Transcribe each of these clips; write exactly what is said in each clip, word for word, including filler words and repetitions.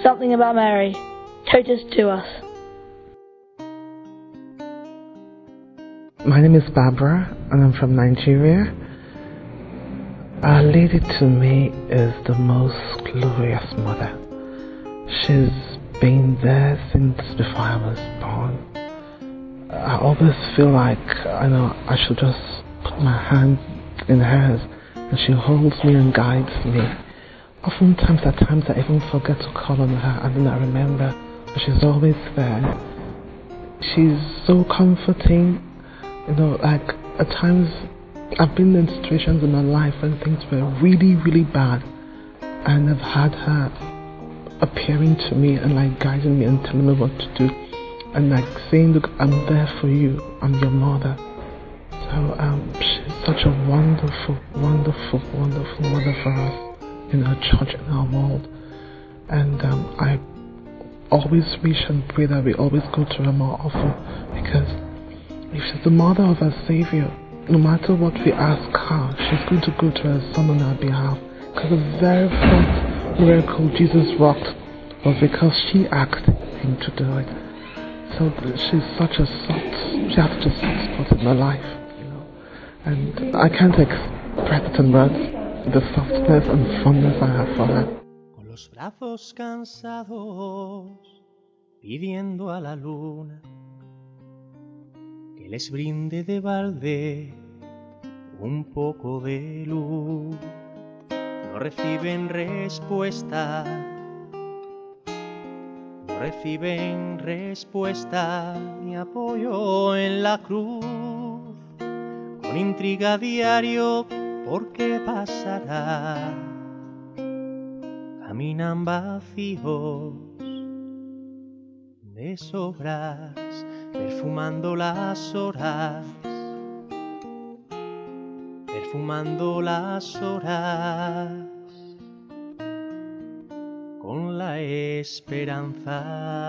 something about Mary. Totus Tuus. My name is Barbara and I'm from Nigeria. Our Lady to me is the most glorious mother. She's been there since before I was born. I always feel like I know I should just put my hand in hers and she holds me and guides me. Oftentimes at times I even forget to call on her and then I remember that she's always there. She's so comforting. You know, like at times I've been in situations in my life when things were really, really bad, and I've had her appearing to me and like guiding me and telling me what to do, and like saying, "Look, I'm there for you. I'm your mother." So um, she's such a wonderful, wonderful, wonderful mother for us in our church, in our world, and um, I always wish and pray that we always go to her more often, because if she's the mother of our Savior, no matter what we ask her, she's going to go to her Son on our behalf. Because the very first miracle Jesus wrought was because she asked him to do it. So she's such a soft, she has such a soft spot in my life, you know. And I can't express it in words, the softness and fondness I have for her. Con los brazos cansados, pidiendo a la luna que les brinde de balde un poco de luz. No reciben respuesta, no reciben respuesta ni apoyo en la cruz. Con intriga diario, ¿por qué pasará? Caminan vacíos de sobras, perfumando las horas, perfumando las horas con la esperanza.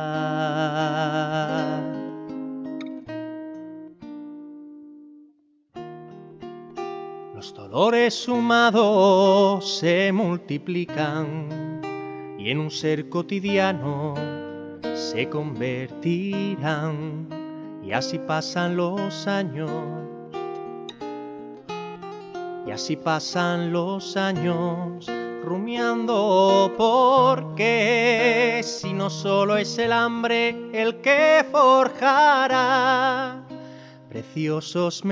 Los dolores sumados se multiplican y en un ser cotidiano se convertirán, y así pasan los años, y así pasan los años, rumiando porque si no solo es el hambre el que forjará preciosos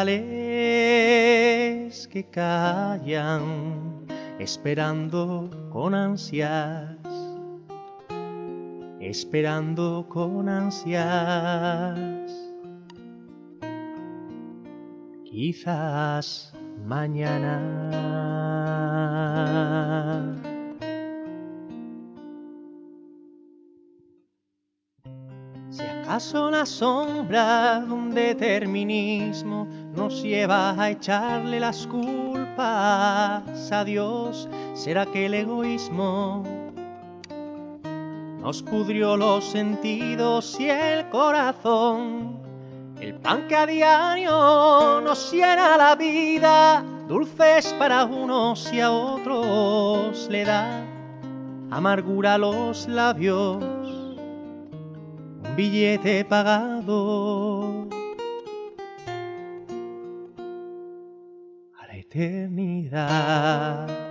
metales que callan, esperando con ansias, esperando con ansias, quizás mañana. Si acaso la sombra de un determinismo nos lleva a echarle las culpas a Dios, ¿será que el egoísmo nos pudrió los sentidos y el corazón? El pan que a diario nos llena la vida, dulces para unos y a otros le da amargura a los labios, un billete pagado a la eternidad.